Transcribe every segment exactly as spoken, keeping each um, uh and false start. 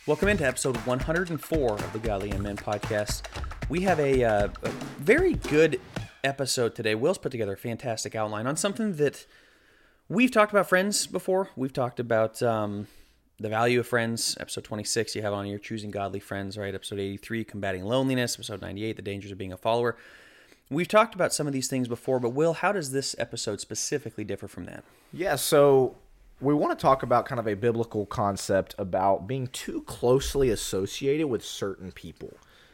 Welcome into episode one hundred four of the Godly Young Men podcast. We have a, uh, a very good episode today. Will's put together a fantastic outline on something that we've talked about friends before. We've talked about um, the value of friends. Episode twenty-six, you have on here, choosing godly friends, right? Episode eighty-three, combating loneliness. Episode ninety-eight, the dangers of being a follower. We've talked about some of these things before, but Will, how does this episode specifically differ from that? Yeah, so we want to talk about kind of a biblical concept about being too closely associated with certain people.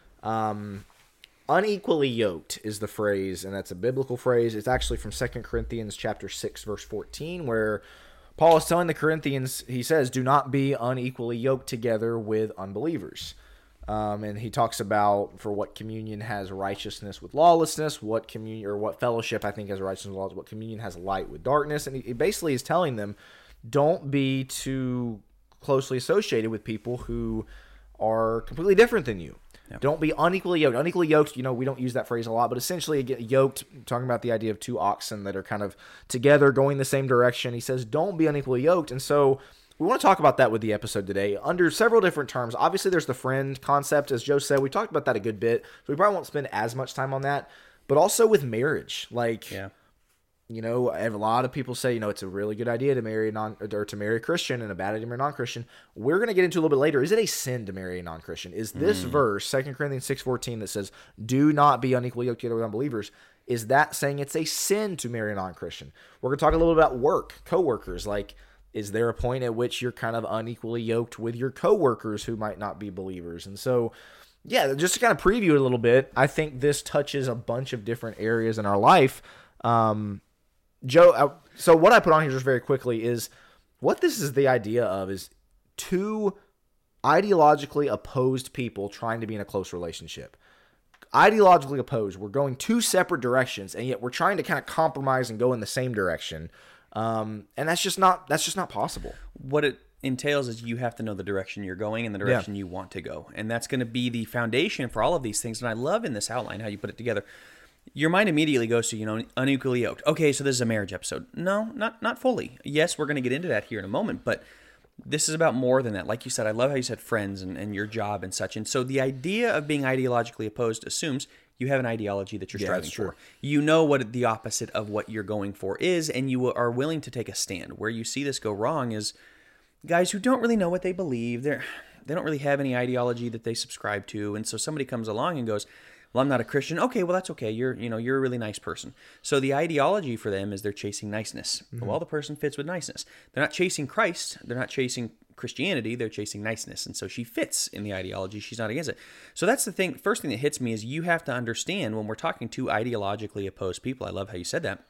Um, unequally yoked is the phrase, and that's a biblical phrase. It's actually from Second Corinthians chapter six, verse fourteen, where Paul is telling the Corinthians, he says, do not be unequally yoked together with unbelievers. Um, and he talks about for what communion has righteousness with lawlessness, what communion or what fellowship I think has righteousness with lawlessness, what communion has light with darkness. And he, he basically is telling them, don't be too closely associated with people who are completely different than you. Yeah. Don't be unequally yoked. Unequally yoked, you know, we don't use that phrase a lot, but essentially get yoked, talking about the idea of two oxen that are kind of together going the same direction. He says, don't be unequally yoked. And so we want to talk about that with the episode today under several different terms. Obviously, there's the friend concept. As Joe said, we talked about that a good bit, so we probably won't spend as much time on that. But also with marriage, like, yeah. you know, a lot of people say, you know, it's a really good idea to marry a non or to marry a Christian and a bad idea to marry a non-Christian. We're going to get into a little bit later. Is it a sin to marry a non-Christian? Is this mm. verse, Second Corinthians six fourteen, that says, do not be unequally yoked together with unbelievers, is that saying it's a sin to marry a non-Christian? We're going to talk a little bit about work, co-workers, like, is there a point at which you're kind of unequally yoked with your coworkers who might not be believers? And so, yeah, just to kind of preview it a little bit, I think this touches a bunch of different areas in our life. Um, Joe, I, so what I put on here just very quickly is what this is the idea of is two ideologically opposed people trying to be in a close relationship. Ideologically opposed. We're going two separate directions, and yet we're trying to kind of compromise and go in the same direction. Um, and that's just not, that's just not possible. What it entails is you have to know the direction you're going and the direction yeah. you want to go. And that's going to be the foundation for all of these things. And I love in this outline how you put it together. Your mind immediately goes to, you know, unequally yoked. Okay, so this is a marriage episode. No, not, not fully. Yes, we're going to get into that here in a moment, but this is about more than that. Like you said, I love how you said friends and, and your job and such. And so the idea of being ideologically opposed assumes you have an ideology that you're yeah, striving for. You know what the opposite of what you're going for is, and you are willing to take a stand. Where you see this go wrong is guys who don't really know what they believe. They're, they don't really have any ideology that they subscribe to. And so somebody comes along and goes, well, I'm not a Christian. Okay, well, that's okay. You're, you know, you're a really nice person. So the ideology for them is they're chasing niceness. Mm-hmm. Well, the person fits with niceness. They're not chasing Christ. They're not chasing Christianity. They're chasing niceness. And so she fits in the ideology. She's not against it. So that's the thing. First thing that hits me is you have to understand when we're talking to ideologically opposed people. I love how you said that.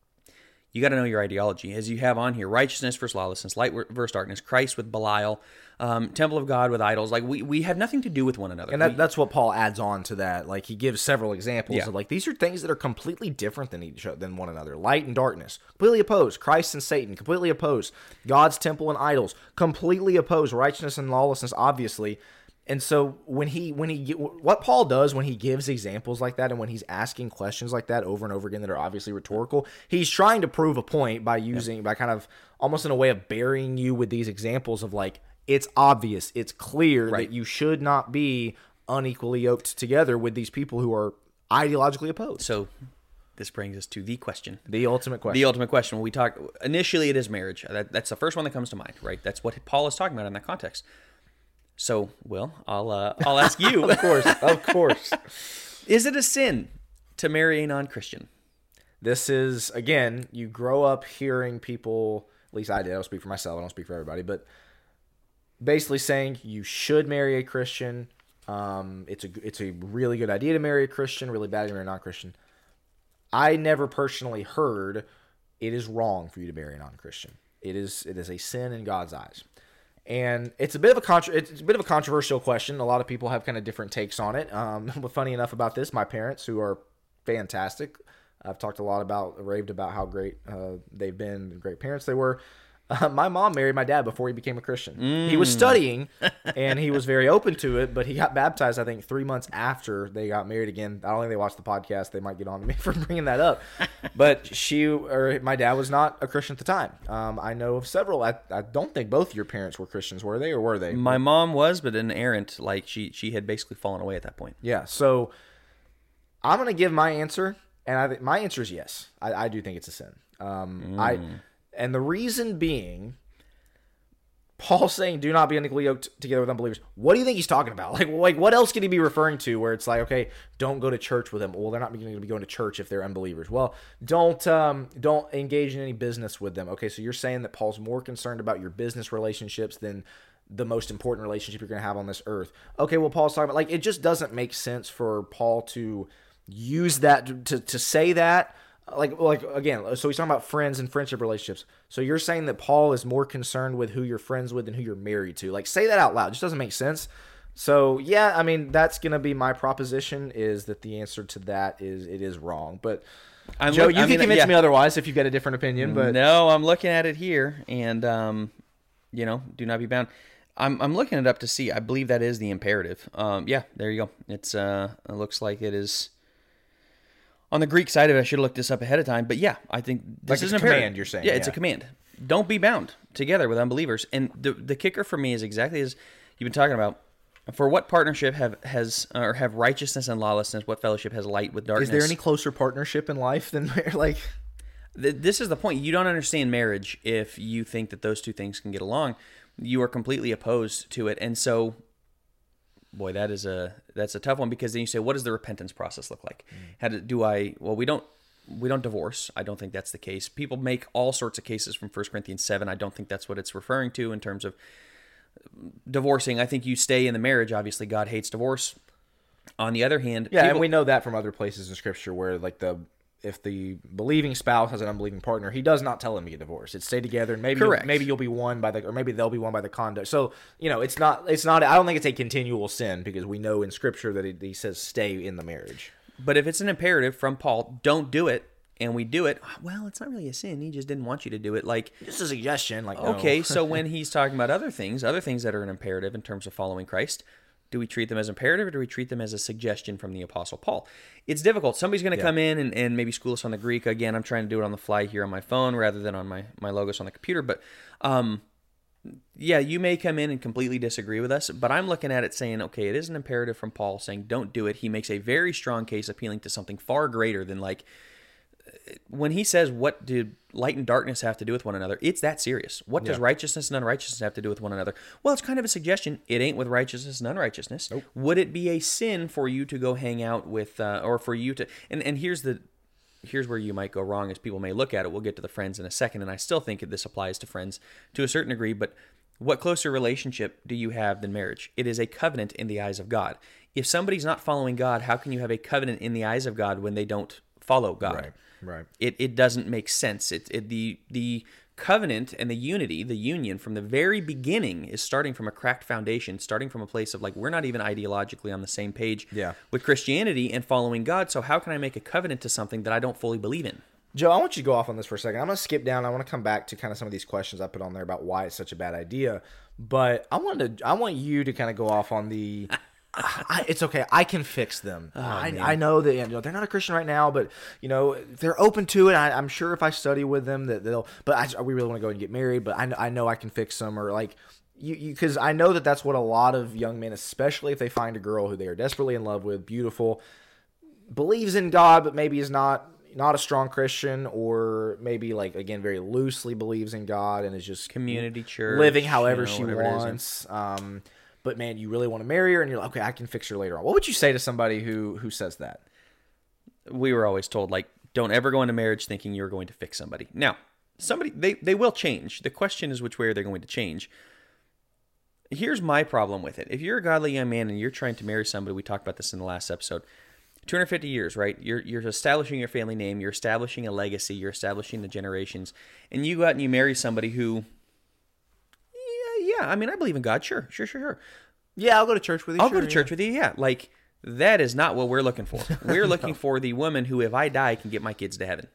You got to know your ideology. As you have on here, righteousness versus lawlessness, light versus darkness, Christ with Belial, um, temple of God with idols. Like we, we have nothing to do with one another. And that, we, that's what Paul adds on to that. Like he gives several examples yeah. of like, these are things that are completely different than each other, than one another. Light and darkness, completely opposed. Christ and Satan, completely opposed. God's temple and idols, completely opposed. Righteousness and lawlessness, obviously. And so when he, when he, what Paul does when he gives examples like that and when he's asking questions like that over and over again that are obviously rhetorical, he's trying to prove a point by using, yeah. by kind of almost in a way of burying you with these examples of like, it's obvious, it's clear right. that you should not be unequally yoked together with these people who are ideologically opposed. So this brings us to the question. The ultimate question. The ultimate question. When we talk, initially it is marriage. That, that's the first one that comes to mind, right? That's what Paul is talking about in that context. So, Will, I'll uh, I'll ask you. Of course, of course. Is it a sin to marry a non-Christian? This is, again, you grow up hearing people, at least I did, I don't speak for myself, I don't speak for everybody, but basically saying you should marry a Christian. Um, it's a it's a really good idea to marry a Christian, really bad to marry a non-Christian. I never personally heard it is wrong for you to marry a non-Christian. It is it is a sin in God's eyes. And it's a bit of a contra- it's a bit of a controversial question. A lot of people have kind of different takes on it. Um, but funny enough about this, my parents, who are fantastic, I've talked a lot about, raved about how great uh, they've been, great parents they were. Uh, my mom married my dad before he became a Christian. Mm. He was studying, and he was very open to it, but he got baptized, I think, three months after they got married again. I don't think they watched the podcast. They might get on to me for bringing that up. But she or my dad was not a Christian at the time. Um, I know of several. I, I don't think both your parents were Christians, were they, or were they? My mom was, but an errant. Like, she, she had basically fallen away at that point. Yeah, so I'm going to give my answer, and I th- my answer is yes. I, I do think it's a sin. Um, mm. I... And the reason being, Paul saying, do not be unequally yoked together with unbelievers. What do you think he's talking about? Like, like what else could he be referring to where it's like, okay, don't go to church with them. Well, they're not going to be going to church if they're unbelievers. Well, don't um, don't engage in any business with them. Okay, so you're saying that Paul's more concerned about your business relationships than the most important relationship you're going to have on this earth. Okay, well, Paul's talking about, like, it just doesn't make sense for Paul to use that, to, to, to say that. Like, like again, so he's talking about friends and friendship relationships. So you're saying that Paul is more concerned with who you're friends with than who you're married to. Like, say that out loud. It just doesn't make sense. So, yeah, I mean, that's going to be my proposition, is that the answer to that is it is wrong. But, I'm Joe, look, you I can mean, convince yeah. me otherwise if you've got a different opinion. But no, I'm looking at it here, and, um, you know, do not be bound. I'm I'm looking it up to see. I believe that is the imperative. Um, yeah, there you go. It's uh, it looks like it is. On the Greek side of it, I should have looked this up ahead of time. But yeah, I think this like is a imperative. Command, you're saying. Yeah, it's yeah. a command. Don't be bound together with unbelievers. And the the kicker for me is exactly as you've been talking about. For what partnership have has or have righteousness and lawlessness? What fellowship has light with darkness? Is there any closer partnership in life than like? This is the point. You don't understand marriage if you think that those two things can get along. You are completely opposed to it, and so. Boy, that is a that's a tough one, because then you say, what does the repentance process look like? Mm. How do, do I? Well, we don't we don't divorce. I don't think that's the case. People make all sorts of cases from First Corinthians seven. I don't think that's what it's referring to in terms of divorcing. I think you stay in the marriage. Obviously, God hates divorce. On the other hand, yeah, people, and we know that from other places in Scripture where, like, the if the believing spouse has an unbelieving partner, he does not tell him to get divorced. It's stay together, and maybe Correct. You'll, maybe you'll be won by the, or maybe they'll be won by the conduct. So, you know, it's not, it's not. I don't think it's a continual sin, because we know in Scripture that he, he says stay in the marriage. But if it's an imperative from Paul, don't do it, and we do it, well, it's not really a sin. He just didn't want you to do it. Like, just a suggestion. Like, okay, no. So when he's talking about other things, other things that are an imperative in terms of following Christ. Do we treat them as imperative, or do we treat them as a suggestion from the Apostle Paul? It's difficult. Somebody's going to yeah. come in and, and maybe school us on the Greek. Again, I'm trying to do it on the fly here on my phone rather than on my, my Logos on the computer. But um, yeah, you may come in and completely disagree with us, but I'm looking at it saying, okay, it is an imperative from Paul saying don't do it. He makes a very strong case appealing to something far greater than, like, when he says, what do light and darkness have to do with one another? It's that serious. What does yeah. righteousness and unrighteousness have to do with one another? Well, it's kind of a suggestion. It ain't with righteousness and unrighteousness. Nope. Would it be a sin for you to go hang out with, uh, or for you to, and, and here's the, here's where you might go wrong as people may look at it. We'll get to the friends in a second, and I still think that this applies to friends to a certain degree, but what closer relationship do you have than marriage? It is a covenant in the eyes of God. If somebody's not following God, how can you have a covenant in the eyes of God when they don't follow God? Right. Right. It it doesn't make sense. It, it the the covenant and the unity, the union from the very beginning is starting from a cracked foundation, starting from a place of, like, we're not even ideologically on the same page yeah. with Christianity and following God. So how can I make a covenant to something that I don't fully believe in? Joe, I want you to go off on this for a second. I'm going to skip down. I want to come back to kind of some of these questions I put on there about why it's such a bad idea. But I wanted to, I want you to kind of go off on the I, it's okay. I can fix them. Oh, I, I know that, you know, they're not a Christian right now, but, you know, they're open to it. I, I'm sure if I study with them that they'll. But I, we really want to go and get married. But I, I know I can fix them, or like you, because I know that that's what a lot of young men, especially if they find a girl who they are desperately in love with, beautiful, believes in God, but maybe is not not a strong Christian, or maybe, like, again, very loosely believes in God and is just community church living however you know, she wants. Um, But, man, you really want to marry her, and you're like, okay, I can fix her later on. What would you say to somebody who who says that? We were always told, like, don't ever go into marriage thinking you're going to fix somebody. Now, somebody, they, they will change. The question is which way are they going to change. Here's my problem with it. If you're a godly young man and you're trying to marry somebody, we talked about this in the last episode, two hundred fifty years, right? You're you're establishing your family name, you're establishing a legacy, you're establishing the generations, and you go out and you marry somebody who... Yeah, I mean, I believe in God. Sure, sure, sure, sure. Yeah, I'll go to church with you. I'll sure, go to church yeah. with you, yeah. Like, that is not what we're looking for. We're looking no. for the woman who, if I die, can get my kids to heaven.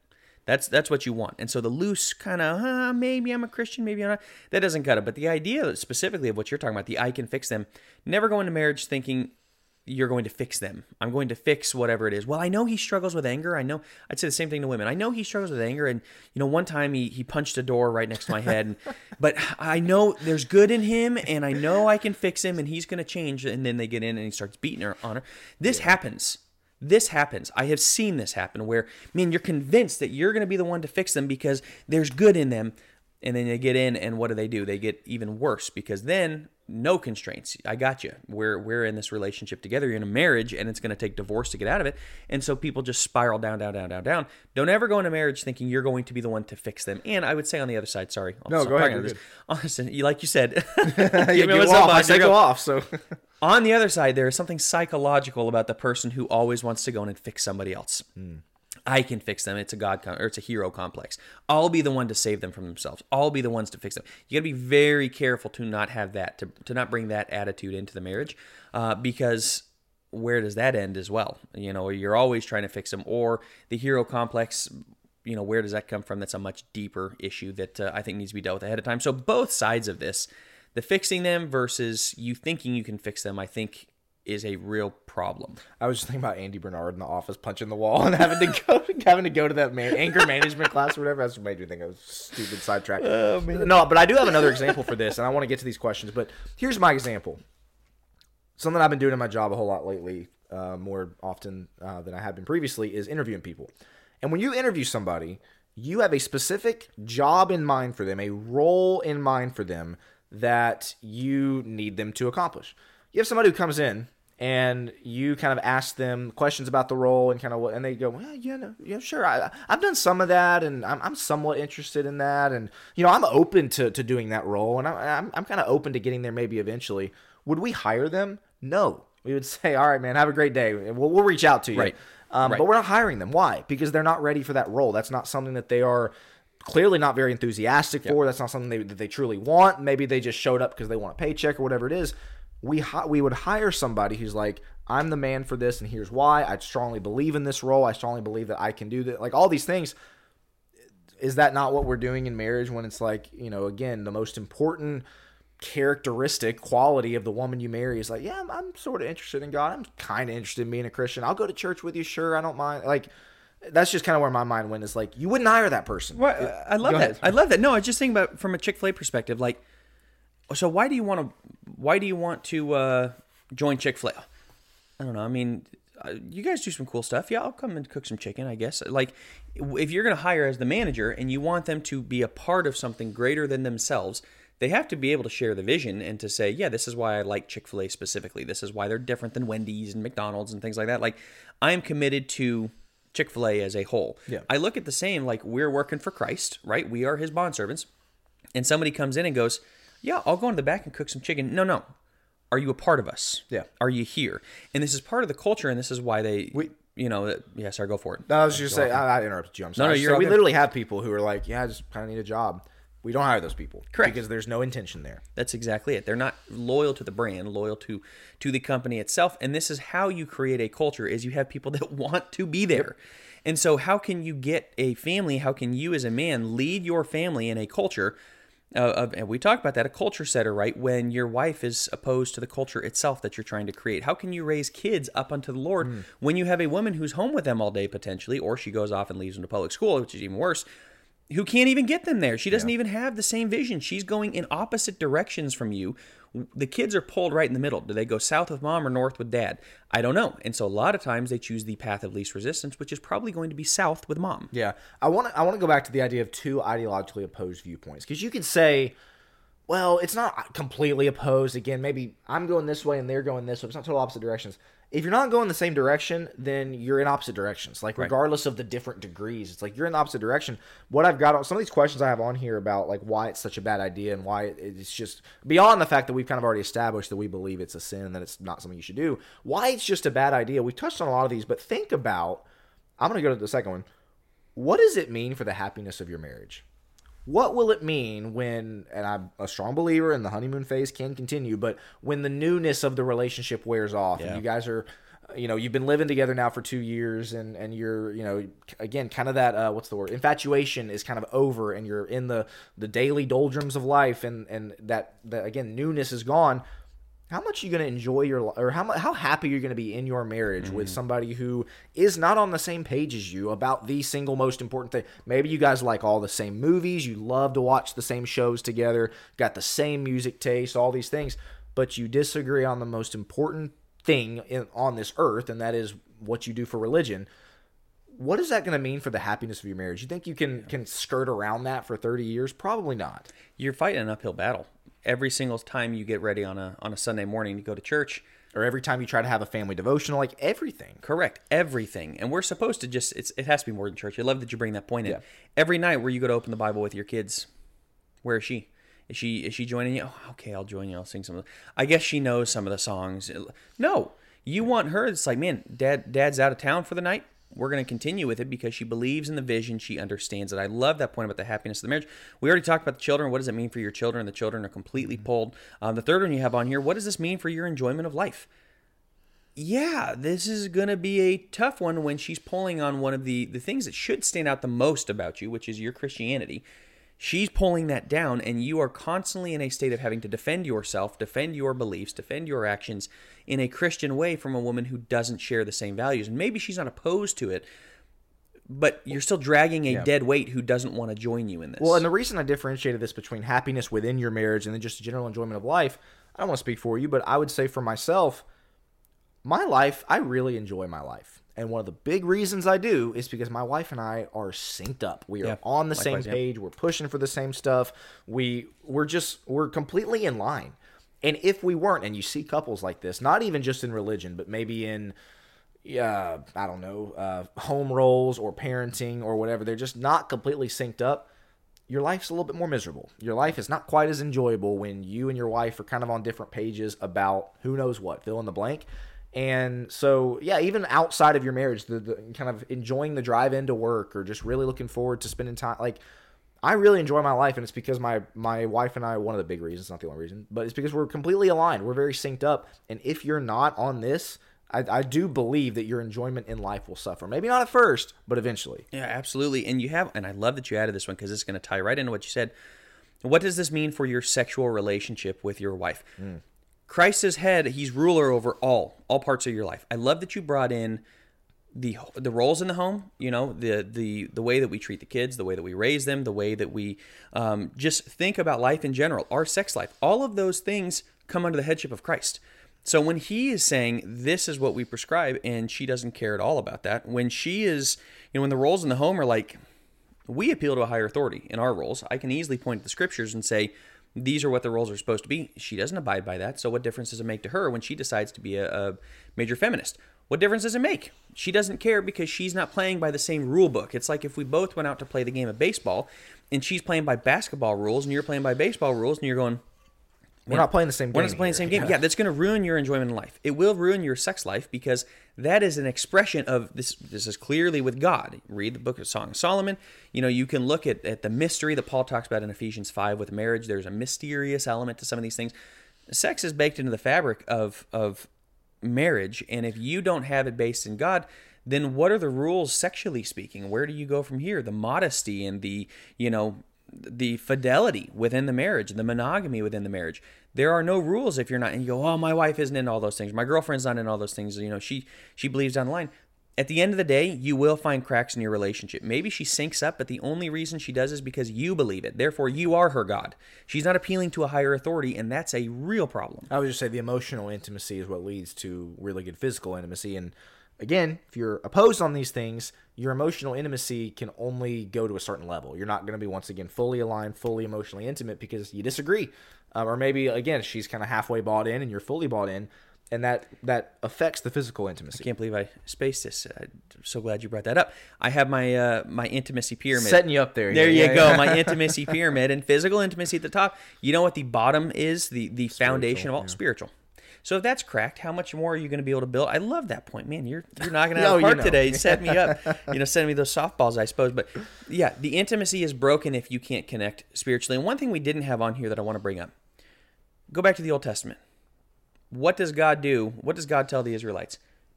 That's that's what you want. And so the loose kind of, uh, maybe I'm a Christian, maybe I'm not, that doesn't cut it. But the idea specifically of what you're talking about, the I can fix them, never go into marriage thinking you're going to fix them. I'm going to fix whatever it is. Well, I know he struggles with anger. I know, I'd say the same thing to women. I know he struggles with anger. And, you know, one time he, he punched a door right next to my head. And, but I know there's good in him and I know I can fix him and he's going to change. And then they get in and he starts beating her on her. This yeah. happens. This happens. I have seen this happen where, man, you're convinced that you're going to be the one to fix them because there's good in them. And then they get in, and what do they do? They get even worse because then no constraints. I got you. We're we're in this relationship together. You're in a marriage, and it's going to take divorce to get out of it. And so people just spiral down, down, down, down, down. Don't ever go into marriage thinking you're going to be the one to fix them. And I would say on the other side, sorry. No, go ahead. Honestly, like you said, you go off. I say go off. So on the other side, there is something psychological about the person who always wants to go in and fix somebody else. Mm. I can fix them. It's a God com- or it's a hero complex. I'll be the one to save them from themselves. I'll be the ones to fix them. You got to be very careful to not have that, to to not bring that attitude into the marriage, uh, because where does that end as well? You know, you're always trying to fix them, or the hero complex. You know, where does that come from? That's a much deeper issue that uh, I think needs to be dealt with ahead of time. So both sides of this, the fixing them versus you thinking you can fix them, I think, is a real problem. I was just thinking about Andy Bernard in The Office punching the wall and having to go having to go to that man, anger management class or whatever. That's what made me think of a stupid sidetrack. Oh, no, but I do have another example for this, and I want to get to these questions. But here's my example. Something I've been doing in my job a whole lot lately, uh, more often uh, than I have been previously, is interviewing people. And when you interview somebody, you have a specific job in mind for them, a role in mind for them that you need them to accomplish. You have somebody who comes in, and you kind of ask them questions about the role and kind of what, and they go, well, yeah, no, yeah, sure. I, I've done some of that, and I'm, I'm somewhat interested in that, and you know, I'm open to, to doing that role, and I, I'm, I'm kind of open to getting there maybe eventually. Would we hire them? No, we would say, all right, man, have a great day. We'll, we'll reach out to you. Right. Um, right. But we're not hiring them. Why? Because they're not ready for that role. That's not something that they are clearly not very enthusiastic yep. for. That's not something they, that they truly want. Maybe they just showed up because they want a paycheck or whatever it is. We we would hire somebody who's like, I'm the man for this, and here's why. I strongly believe in this role. I strongly believe that I can do that. Like all these things. Is that not what we're doing in marriage when it's like, you know, again, the most important characteristic, quality of the woman you marry is like, yeah, I'm, I'm sort of interested in God. I'm kind of interested in being a Christian. I'll go to church with you. Sure, I don't mind. Like, that's just kind of where my mind went. Is like, you wouldn't hire that person. Well, I love go that. ahead. I love that. No, I was just thinking about from a Chick-fil-A perspective, like, so why do you want to, why do you want to uh, join Chick-fil-A? I don't know. I mean, uh, you guys do some cool stuff. Yeah, I'll come and cook some chicken, I guess. Like, if you're going to hire as the manager and you want them to be a part of something greater than themselves, they have to be able to share the vision and to say, yeah, this is why I like Chick-fil-A specifically. This is why they're different than Wendy's and McDonald's and things like that. Like, I'm committed to Chick-fil-A as a whole. Yeah. I look at the same, like, we're working for Christ, right? We are his bondservants. And somebody comes in and goes, yeah, I'll go in the back and cook some chicken. No, no. Are you a part of us? Yeah. Are you here? And this is part of the culture, and this is why they, we, you know, yeah, sorry, go for it. No, I was just saying, I, I interrupted you. I'm sorry. No, no, you're so we okay. literally have people who are like, yeah, I just kind of need a job. We don't hire those people. Correct. Because there's no intention there. That's exactly it. They're not loyal to the brand, loyal to, to the company itself. And this is how you create a culture, is you have people that want to be there. Yep. And so how can you get a family, how can you as a man lead your family in a culture Uh, of, and we talk about that, a culture setter, right? When your wife is opposed to the culture itself that you're trying to create. How can you raise kids up unto the Lord mm. when you have a woman who's home with them all day potentially, or she goes off and leaves them to public school, which is even worse, who can't even get them there? She doesn't yeah. even have the same vision. She's going in opposite directions from you. The kids are pulled right in the middle. Do they go south with mom or north with dad? I don't know. And so a lot of times they choose the path of least resistance, which is probably going to be south with mom. Yeah. I want to I want to go back to the idea of two ideologically opposed viewpoints. Because you could say, well, it's not completely opposed. Again, maybe I'm going this way and they're going this way. It's not total opposite directions. If you're not going the same direction, then you're in opposite directions. Like, regardless right. of the different degrees, it's like you're in the opposite direction. What I've got on some of these questions I have on here about like why it's such a bad idea and why it's just beyond the fact that we've kind of already established that we believe it's a sin and that it's not something you should do. Why it's just a bad idea. We've touched on a lot of these, but think about, I'm going to go to the second one. What does it mean for the happiness of your marriage? What will it mean when, and I'm a strong believer in the honeymoon phase can continue, but when the newness of the relationship wears off yeah. and you guys are you know, you've been living together now for two years and, and you're, you know, again, kind of that, uh, what's the word? Infatuation is kind of over and you're in the, the daily doldrums of life and, and that, that, again, newness is gone. How much are you going to enjoy your life, or how how happy you're going to be in your marriage mm-hmm. with somebody who is not on the same page as you about the single most important thing? Maybe you guys like all the same movies, you love to watch the same shows together, got the same music taste, all these things, but you disagree on the most important thing in, on this earth, and that is what you do for religion. What is that going to mean for the happiness of your marriage? You think you can can skirt around that for thirty years? Probably not. You're fighting an uphill battle. Every single time you get ready on a on a Sunday morning to go to church, or every time you try to have a family devotional, like everything. Correct, everything. And we're supposed to just, it's, it has to be more than church. I love that you bring that point in. Yeah. Every night where you go to open the Bible with your kids, where is she? Is she is she joining you? Oh, okay, I'll join you. I'll sing some of the, I guess she knows some of the songs. No, you want her. It's like, man, dad, dad's out of town for the night. We're going to continue with it because she believes in the vision. She understands it. I love that point about the happiness of the marriage. We already talked about the children. What does it mean for your children? The children are completely pulled. Um, the third one you have on here, what does this mean for your enjoyment of life? Yeah, this is going to be a tough one when she's pulling on one of the, the things that should stand out the most about you, which is your Christianity. She's pulling that down, and you are constantly in a state of having to defend yourself, defend your beliefs, defend your actions in a Christian way from a woman who doesn't share the same values. And maybe she's not opposed to it, but you're still dragging a yeah. dead weight who doesn't want to join you in this. Well, and the reason I differentiated this between happiness within your marriage and then just general enjoyment of life, I don't want to speak for you, but I would say for myself, my life, I really enjoy my life. And one of the big reasons I do is because my wife and I are synced up. We are yeah, on the likewise, same page. Yeah. We're pushing for the same stuff. We we're just we're completely in line. And if we weren't, and you see couples like this, not even just in religion, but maybe in yeah, I don't know, uh, home roles or parenting or whatever, they're just not completely synced up. Your life's a little bit more miserable. Your life is not quite as enjoyable when you and your wife are kind of on different pages about who knows what, fill in the blank. And so, yeah, even outside of your marriage, the, the kind of enjoying the drive into work or just really looking forward to spending time. Like, I really enjoy my life, and it's because my, my wife and I, one of the big reasons, not the only reason, but it's because we're completely aligned. We're very synced up. And if you're not on this, I, I do believe that your enjoyment in life will suffer. Maybe not at first, but eventually. Yeah, absolutely. And you have, and I love that you added this one because it's going to tie right into what you said. What does this mean for your sexual relationship with your wife? Mm. Christ is head, he's ruler over all, all parts of your life. I love that you brought in the the roles in the home, you know, the the the way that we treat the kids, the way that we raise them, the way that we um, just think about life in general, our sex life. All of those things come under the headship of Christ. So when he is saying this is what we prescribe and she doesn't care at all about that, when she is, you know, when the roles in the home are like, we appeal to a higher authority in our roles, I can easily point to the scriptures and say, these are what the roles are supposed to be. She doesn't abide by that. So what difference does it make to her when she decides to be a, a major feminist? What difference does it make? She doesn't care because she's not playing by the same rule book. It's like if we both went out to play the game of baseball and she's playing by basketball rules and you're playing by baseball rules and you're going, we're not playing the same game. We're not playing the same game. Yeah, yeah that's going to ruin your enjoyment in life. It will ruin your sex life because that is an expression of this. This is clearly with God. Read the book of Song of Solomon. You know, you can look at, at the mystery that Paul talks about in Ephesians five with marriage. There's a mysterious element to some of these things. Sex is baked into the fabric of of marriage, and if you don't have it based in God, then what are the rules sexually speaking? Where do you go from here? The modesty and the, you know, the fidelity within the marriage, the monogamy within the marriage. There are no rules if you're not, and you go, oh, my wife isn't in all those things. My girlfriend's not in all those things. You know, she she believes down the line. At the end of the day, you will find cracks in your relationship. Maybe she syncs up, but the only reason she does is because you believe it. Therefore, you are her God. She's not appealing to a higher authority, and that's a real problem. I would just say the emotional intimacy is what leads to really good physical intimacy. And again, if you're opposed on these things, your emotional intimacy can only go to a certain level. You're not going to be, once again, fully aligned, fully emotionally intimate because you disagree. Um, or maybe, again, she's kind of halfway bought in and you're fully bought in. And that, that affects the physical intimacy. I can't believe I spaced this. I'm so glad you brought that up. I have my uh, my intimacy pyramid. Setting you up there. There yeah, you yeah, go, yeah. my intimacy pyramid. And physical intimacy at the top. You know what the bottom is? The, the foundation of all? Yeah. Spiritual. So if that's cracked, how much more are you going to be able to build? I love that point. Man, you're you're knocking it out of the park you know. today. Set me up. You know, sending me those softballs, I suppose. But yeah, the intimacy is broken if you can't connect spiritually. And one thing we didn't have on here that I want to bring up. Go back to the Old Testament. What does God do? What does God tell the Israelites?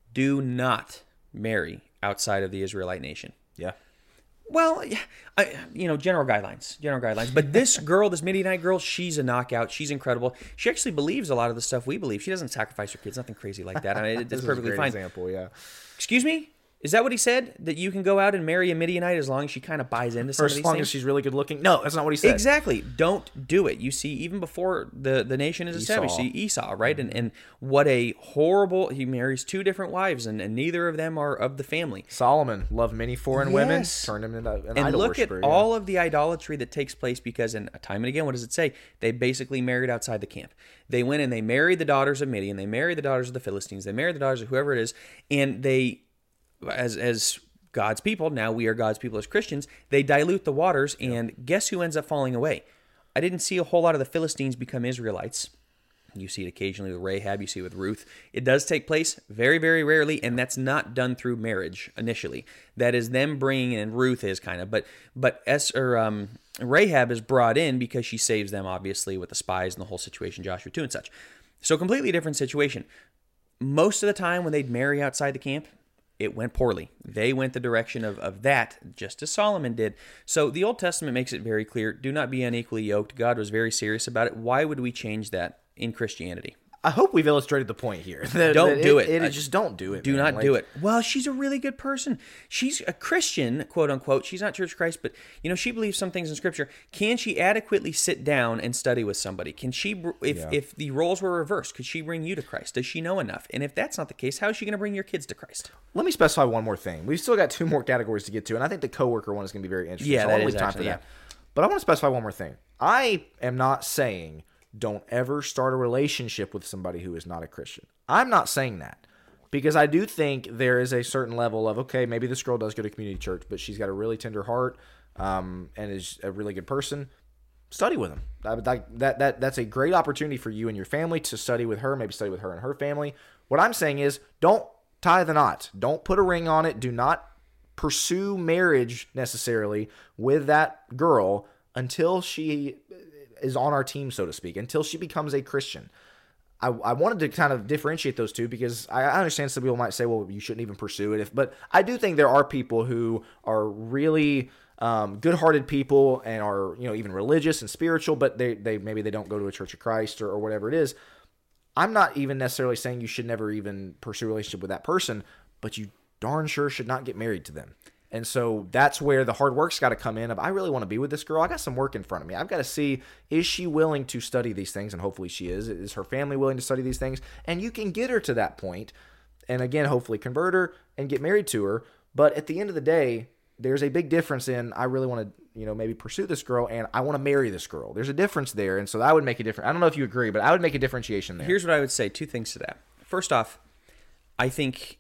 do not marry outside of the Israelite nation. Yeah. Well, yeah, I, you know, general guidelines, general guidelines. But this girl, this Midianite girl, she's a knockout. She's incredible. She actually believes a lot of the stuff we believe. She doesn't sacrifice her kids, nothing crazy like that. I mean, it's perfectly fine. Example, yeah. Excuse me? Is that what he said? That you can go out and marry a Midianite as long as she kind of buys into some For of as these long things? as she's really good looking. No, that's not what he said. Exactly. Don't do it. You see, even before the, the nation is established, Esau. see Esau, right? And and what a horrible, he marries two different wives, and, and neither of them are of the family. Solomon loved many foreign women, Yes. turned him into an And idol look at worshiper, yeah. all of the idolatry that takes place because, and time and again, what does it say? They basically married outside the camp. They went and they married the daughters of Midian. They married the daughters of the Philistines. They married the daughters of whoever it is. And they, as as God's people, now we are God's people as Christians, they dilute the waters, and guess who ends up falling away? I didn't see a whole lot of the Philistines become Israelites. You see it occasionally with Rahab, you see it with Ruth. It does take place very, very rarely, and that's not done through marriage initially. That is them bringing in, Ruth is kind of, but but Es, or, um, Rahab is brought in because she saves them, obviously, with the spies and the whole situation, Joshua two and such. So completely different situation. Most of the time when they'd marry outside the camp, it went poorly. They went the direction of, of that, just as Solomon did. So the Old Testament makes it very clear, do not be unequally yoked. God was very serious about it. Why would we change that in Christianity? I hope we've illustrated the point here. That- Don't that do it. it, I- just don't do it. Do man. not Like, do it. Well, she's a really good person. She's a Christian, quote unquote. She's not Church of Christ, but you know, she believes some things in Scripture. Can she adequately sit down and study with somebody? Can she, br- if Yeah. if the roles were reversed, could she bring you to Christ? Does she know enough? And if that's not the case, how is she going to bring your kids to Christ? Let me specify one more thing. We've still got two more categories to get to, and I think the coworker one is going to be very interesting. Yeah, so that I want to is leave time actually, for that. But I want to specify one more thing. I am not saying don't ever start a relationship with somebody who is not a Christian. I'm not saying that because I do think there is a certain level of, okay, maybe this girl does go to community church, but she's got a really tender heart um, and is a really good person. Study with them. That, that, that, that's a great opportunity for you and your family to study with her, maybe study with her and her family. What I'm saying is don't tie the knot. Don't put a ring on it. Do not pursue marriage necessarily with that girl until she is on our team, so to speak, until she becomes a Christian. I, I wanted to kind of differentiate those two because I, I understand some people might say, well, you shouldn't even pursue it. If, but I do think there are people who are really um, good-hearted people and are, you know, even religious and spiritual, but they, they maybe they don't go to a Church of Christ or, or whatever it is. I'm not even necessarily saying you should never even pursue a relationship with that person, but you darn sure should not get married to them. And so that's where the hard work's got to come in of, I really want to be with this girl. I got some work in front of me. I've got to see, is she willing to study these things? And hopefully she is. Is her family willing to study these things? And you can get her to that point, and again, hopefully convert her and get married to her. But at the end of the day, there's a big difference in, I really want to, you know, maybe pursue this girl and I want to marry this girl. There's a difference there. And so that would make a difference. I don't know if you agree, but I would make a differentiation there. Here's what I would say. Two things to that. First off, I think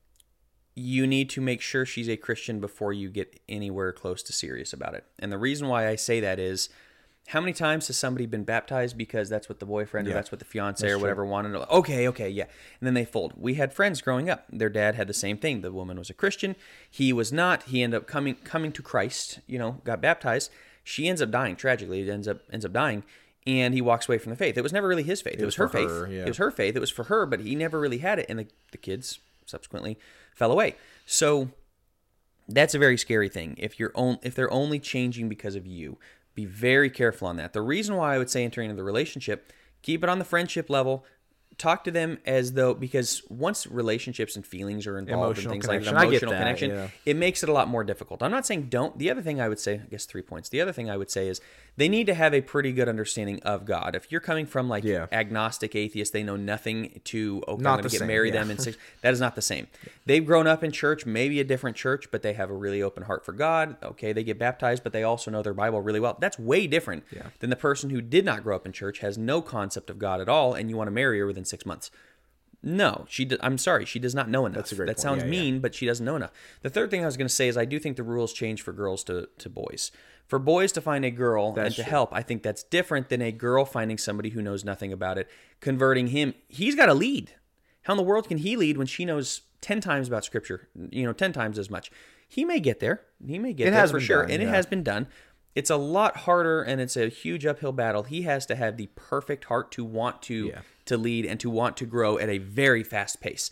you need to make sure she's a Christian before you get anywhere close to serious about it. And the reason why I say that is, how many times has somebody been baptized because that's what the boyfriend Yeah. or that's what the fiance That's or whatever true. wanted? Okay, okay, yeah. And then they fold. We had friends growing up. Their dad had the same thing. The woman was a Christian. He was not. He ended up coming coming to Christ, you know, got baptized. She ends up dying, tragically. It ends up ends up dying. And he walks away from the faith. It was never really his faith. It, It was, was her for faith. her, yeah. It was her faith. It was for her, but he never really had it. And the, the kids subsequently fell away. So that's a very scary thing. If you're on, if they're only changing because of you, be very careful on that. The reason why I would say entering into the relationship, keep it on the friendship level. Talk to them as though, because once relationships and feelings are involved Emotional and things like connection. that, I get emotional that, connection, yeah. it makes it a lot more difficult. I'm not saying don't. The other thing I would say, I guess three points. The other thing I would say is they need to have a pretty good understanding of God. If you're coming from like Yeah. agnostic atheist, they know nothing to, okay, Not I'm going the to get same, married yeah. them in six. That is not the same. They've grown up in church, maybe a different church, but they have a really open heart for God. Okay, they get baptized, but they also know their Bible really well. That's way different Yeah. than the person who did not grow up in church, has no concept of God at all, and you want to marry her within six months. No, she. Do, I'm sorry, she does not know enough. That's a great that point. sounds Yeah, yeah. mean, but she doesn't know enough. The third thing I was going to say is I do think the rules change for girls to, to boys. For boys to find a girl That's and to true. help, I think that's different than a girl finding somebody who knows nothing about it, converting him. He's got to lead. How in the world can he lead when she knows ten times about Scripture? You know, ten times as much. He may get there. He may get It there has for been sure, done, and it yeah. has been done. It's a lot harder, and it's a huge uphill battle. He has to have the perfect heart to want to Yeah. to lead and to want to grow at a very fast pace.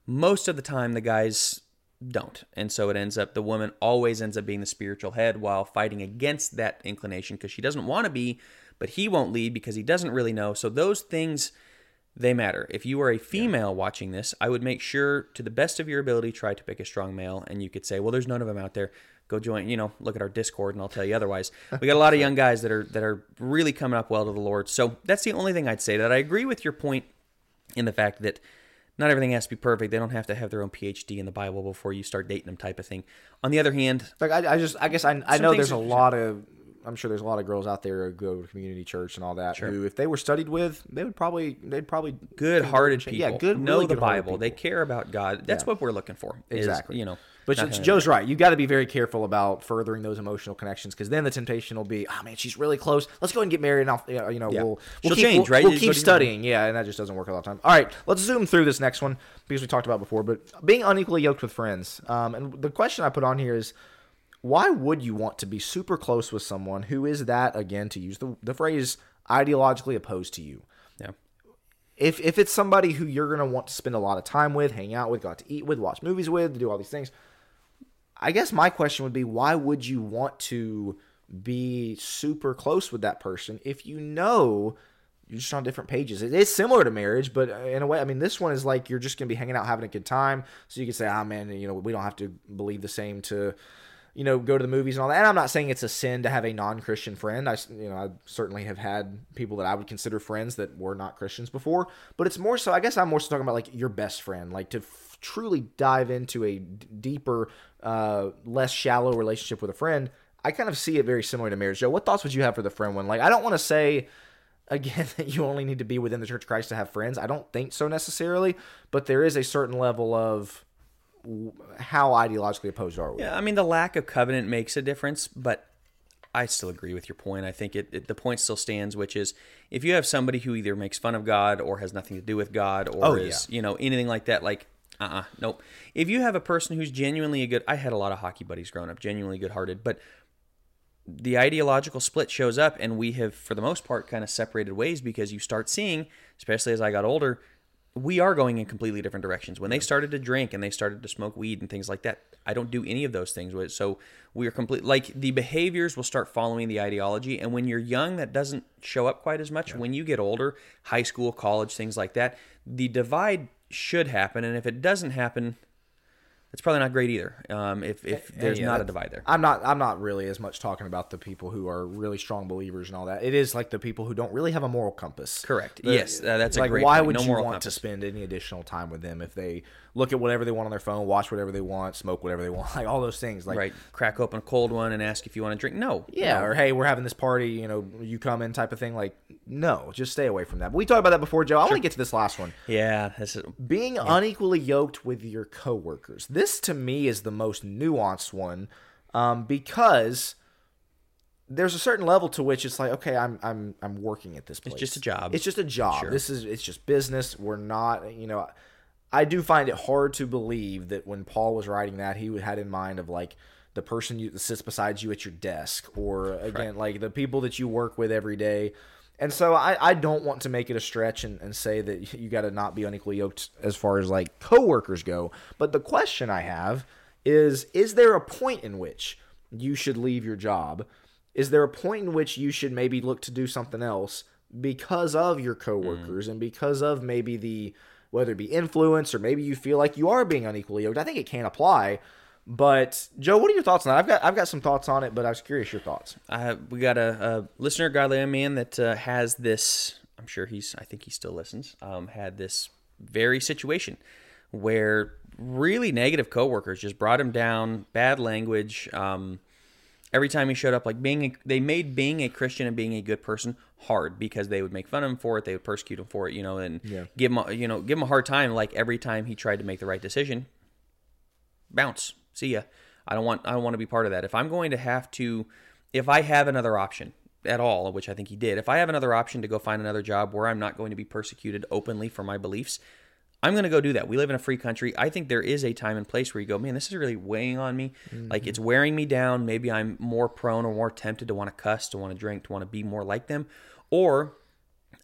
Most of the time, the guys don't. And so it ends up, the woman always ends up being the spiritual head while fighting against that inclination because she doesn't want to be, but he won't lead because he doesn't really know. So those things, they matter. If you are a female yeah. watching this, I would make sure to the best of your ability, try to pick a strong male. And you could say, well, there's none of them out there. Go join, you know, look at our Discord and I'll tell you otherwise. We got a lot of young guys that are that are really coming up well to the Lord. So that's the only thing I'd say. That I agree with your point in the fact that not everything has to be perfect. They don't have to have their own P H D in the Bible before you start dating them type of thing. On the other hand... Like I, I just, I guess I, I know there's a lot of... I'm sure there's a lot of girls out there who go to community church and all that sure. who, if they were studied with, they would probably, they'd probably good-hearted people. Yeah, good, know really the Bible. People. They care about God. That's yeah. what we're looking for. Exactly. Is, you know, but Joe's right. You got to be very careful about furthering those emotional connections because then the temptation will be, oh man, she's really close. Let's go ahead and get married, and I'll, you know, yeah. we'll, we'll She'll keep, change, we'll, right? We'll keep studying, yeah, and that just doesn't work a lot of time. All right, let's zoom through this next one because we talked about it before. But being unequally yoked with friends, um, and the question I put on here is, why would you want to be super close with someone who is that, again, to use the, the phrase, ideologically opposed to you? Yeah. If if it's somebody who you're going to want to spend a lot of time with, hang out with, go out to eat with, watch movies with, do all these things, I guess my question would be, why would you want to be super close with that person if you know you're just on different pages? It is similar to marriage, but in a way, I mean, this one is like you're just going to be hanging out, having a good time. So you can say, ah, man, you know, we don't have to believe the same to... you know, go to the movies and all that. And I'm not saying it's a sin to have a non-Christian friend. I, you know, I certainly have had people that I would consider friends that were not Christians before. But it's more so, I guess I'm more so talking about like your best friend, like to f- truly dive into a d- deeper, uh, less shallow relationship with a friend. I kind of see it very similar to marriage. Joe, what thoughts would you have for the friend one? Like, I don't want to say, again, that you only need to be within the Church of Christ to have friends. I don't think so necessarily. But there is a certain level of how ideologically opposed are we? Yeah, I mean, the lack of covenant makes a difference, but I still agree with your point. I think it, it the point still stands, which is if you have somebody who either makes fun of God or has nothing to do with God or oh, is, yeah. you know, anything like that, like, uh-uh, nope. If you have a person who's genuinely a good, I had a lot of hockey buddies growing up, genuinely good-hearted, but the ideological split shows up and we have, for the most part, kind of separated ways because you start seeing, especially as I got older, we are going in completely different directions. When they started to drink and they started to smoke weed and things like that, I don't do any of those things with it. So we are complete, like the behaviors will start following the ideology. And when you're young, that doesn't show up quite as much. Yeah. When you get older, high school, college, things like that, the divide should happen. And if it doesn't happen, it's probably not great either. Um, if if there's yeah, not a divide there, I'm not I'm not really as much talking about the people who are really strong believers and all that. It is like the people who don't really have a moral compass. Correct. The, yes, uh, that's like a great why point. would No you moral want compass. to spend any additional time with them if they look at whatever they want on their phone, watch whatever they want, smoke whatever they want, like all those things. Like right, crack open a cold one and ask if you want to drink. No. Yeah, no. or hey, we're having this party. You know, you come in type of thing. Like no, just stay away from that. But we talked about that before, Joe. I sure. want to get to this last one. Yeah, this is, being yeah. unequally yoked with your coworkers. This to me is the most nuanced one um, because there's a certain level to which it's like, okay, I'm I'm I'm working at this place. It's just a job. It's just a job. Sure. This is it's just business. We're not, you know, I do find it hard to believe that when Paul was writing that, he had in mind of like the person you, that sits beside you at your desk, or again, right. like the people that you work with every day. And so I, I don't want to make it a stretch and, and say that you got to not be unequally yoked as far as like coworkers go. But the question I have is, is there a point in which you should leave your job? Is there a point in which you should maybe look to do something else because of your coworkers mm. and because of maybe the, whether it be influence or maybe you feel like you are being unequally yoked? I think it can apply. But Joe, what are your thoughts on that? I've got I've got some thoughts on it, but I was curious your thoughts. Uh, we got a, a listener, godly man, that uh, has this. I'm sure he's. I think he still listens. Um, had this very situation where really negative coworkers just brought him down, bad language. Um, every time he showed up, like being, a, they made being a Christian and being a good person hard because they would make fun of him for it, they would persecute him for it, you know, and yeah. give him, a, you know, give him a hard time. Like every time he tried to make the right decision, bounce. See ya. I don't want I don't want to be part of that. If I'm going to have to, if I have another option at all, which I think he did, if I have another option to go find another job where I'm not going to be persecuted openly for my beliefs, I'm going to go do that. We live in a free country. I think there is a time and place where you go, man, this is really weighing on me. Mm-hmm. Like it's wearing me down. Maybe I'm more prone or more tempted to want to cuss, to want to drink, to want to be more like them. Or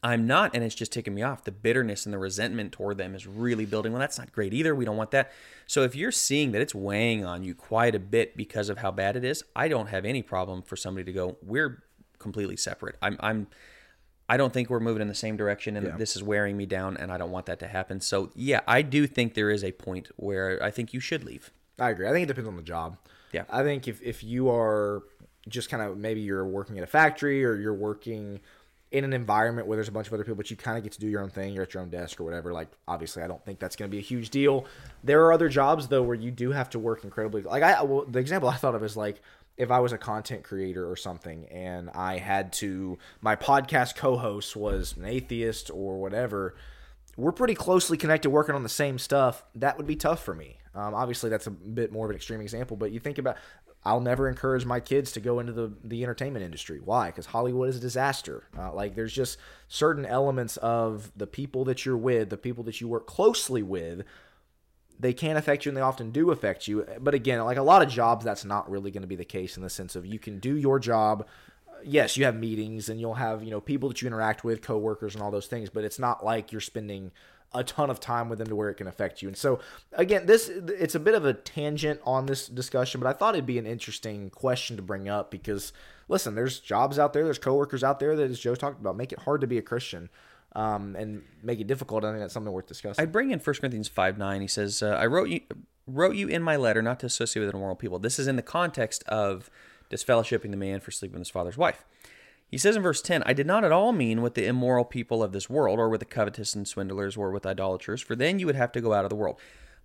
I'm not, and it's just ticking me off. The bitterness and the resentment toward them is really building. Well, that's not great either. We don't want that. So if you're seeing that it's weighing on you quite a bit because of how bad it is, I don't have any problem for somebody to go, we're completely separate. I'm, I'm, I don't think we're moving in the same direction, and yeah. this is wearing me down, and I don't want that to happen. So yeah, I do think there is a point where I think you should leave. I agree. I think it depends on the job. Yeah. I think if, if you are just kind of, maybe you're working at a factory or you're working in an environment where there's a bunch of other people, but you kind of get to do your own thing, you're at your own desk or whatever, like, obviously I don't think that's going to be a huge deal. There are other jobs, though, where you do have to work incredibly, like, I well, the example I thought of is, like, if I was a content creator or something and I had to, my podcast co-host was an atheist or whatever, we're pretty closely connected working on the same stuff, that would be tough for me. Um, obviously, that's a bit more of an extreme example, but you think about, I'll never encourage my kids to go into the, the entertainment industry. Why? Because Hollywood is a disaster. Uh, like, there's just certain elements of the people that you're with, the people that you work closely with, they can affect you, and they often do affect you. But again, like a lot of jobs, that's not really going to be the case in the sense of you can do your job. Yes, you have meetings, and you'll have, you know, people that you interact with, coworkers and all those things, but it's not like you're spending a ton of time with them to where it can affect you. And so, again, this it's a bit of a tangent on this discussion, but I thought it'd be an interesting question to bring up because, listen, there's jobs out there, there's coworkers out there that, as Joe talked about, make it hard to be a Christian um, and make it difficult. I think that's something worth discussing. I bring in First Corinthians five nine. He says, uh, I wrote you, wrote you in my letter not to associate with immoral people. This is in the context of disfellowshipping the man for sleeping with his father's wife. He says in verse ten, I did not at all mean with the immoral people of this world, or with the covetous and swindlers, or with idolaters, for then you would have to go out of the world.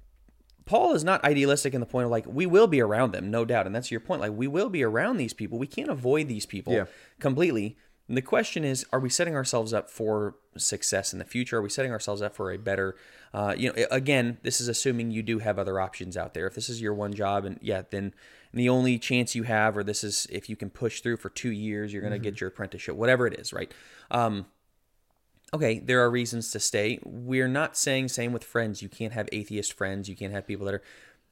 Paul is not idealistic in the point of, like, we will be around them, no doubt, and that's your point. Like, we will be around these people. We can't avoid these people yeah. completely. And the question is, are we setting ourselves up for success in the future? Are we setting ourselves up for a better, uh, you know, again, this is assuming you do have other options out there. If this is your one job, and yeah, then the only chance you have, or this is if you can push through for two years, you're going to mm-hmm. get your apprenticeship, whatever it is, right? Um, okay, there are reasons to stay. We're not saying same with friends. You can't have atheist friends. You can't have people that are,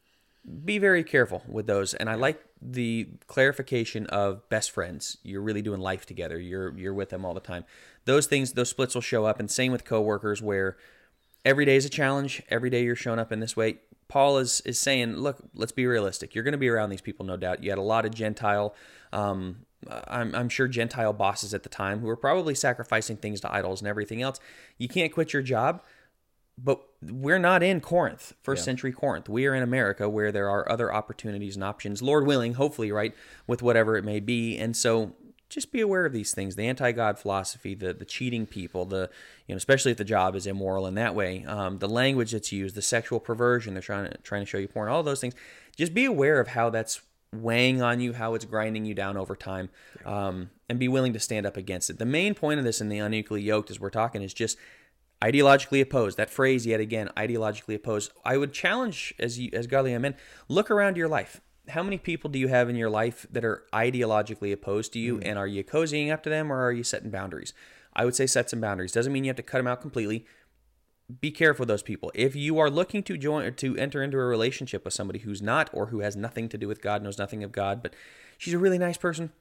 be very careful with those. And I like the clarification of best friends. You're really doing life together. You're you're with them all the time. Those things, those splits will show up. And same with coworkers, where every day is a challenge. Every day you're showing up in this way. Paul is is saying, look, let's be realistic. You're going to be around these people, no doubt. You had a lot of Gentile, um, I'm, I'm sure Gentile bosses at the time who were probably sacrificing things to idols and everything else. You can't quit your job. But we're not in Corinth, first yeah. century Corinth. We are in America, where there are other opportunities and options, Lord willing, hopefully, right, with whatever it may be. And so just be aware of these things, the anti-God philosophy, the the cheating people, the you know, especially if the job is immoral in that way, um, the language that's used, the sexual perversion, they're trying to, trying to show you porn, all those things. Just be aware of how that's weighing on you, how it's grinding you down over time, um, and be willing to stand up against it. The main point of this in the unequally yoked, as we're talking, is just ideologically opposed. That phrase, yet again, ideologically opposed. I would challenge, as you, as godly young men, look around your life. How many people do you have in your life that are ideologically opposed to you, mm. and are you cozying up to them, or are you setting boundaries? I would say set some boundaries. Doesn't mean you have to cut them out completely. Be careful with those people. If you are looking to join or to enter into a relationship with somebody who's not, or who has nothing to do with God, knows nothing of God, but she's a really nice person,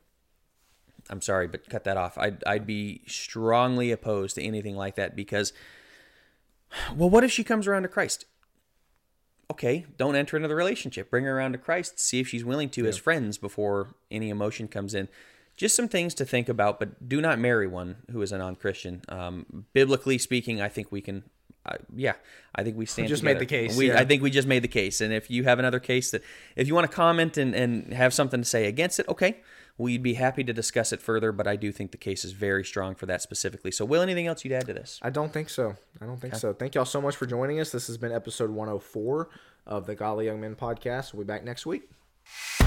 I'm sorry, but cut that off. I'd, I'd be strongly opposed to anything like that because, well, what if she comes around to Christ? Okay, don't enter into the relationship. Bring her around to Christ. See if she's willing to yeah. as friends before any emotion comes in. Just some things to think about, but do not marry one who is a non-Christian. Um, biblically speaking, I think we can, uh, yeah, I think we stand we just together. made the case. We, yeah. I think we just made the case. And if you have another case that, if you want to comment and, and have something to say against it, okay, we'd be happy to discuss it further, but I do think the case is very strong for that specifically. So, Will, anything else you'd add to this? I don't think so. I don't think okay. so. Thank y'all so much for joining us. This has been episode one oh four of the Godly Young Men podcast. We'll be back next week.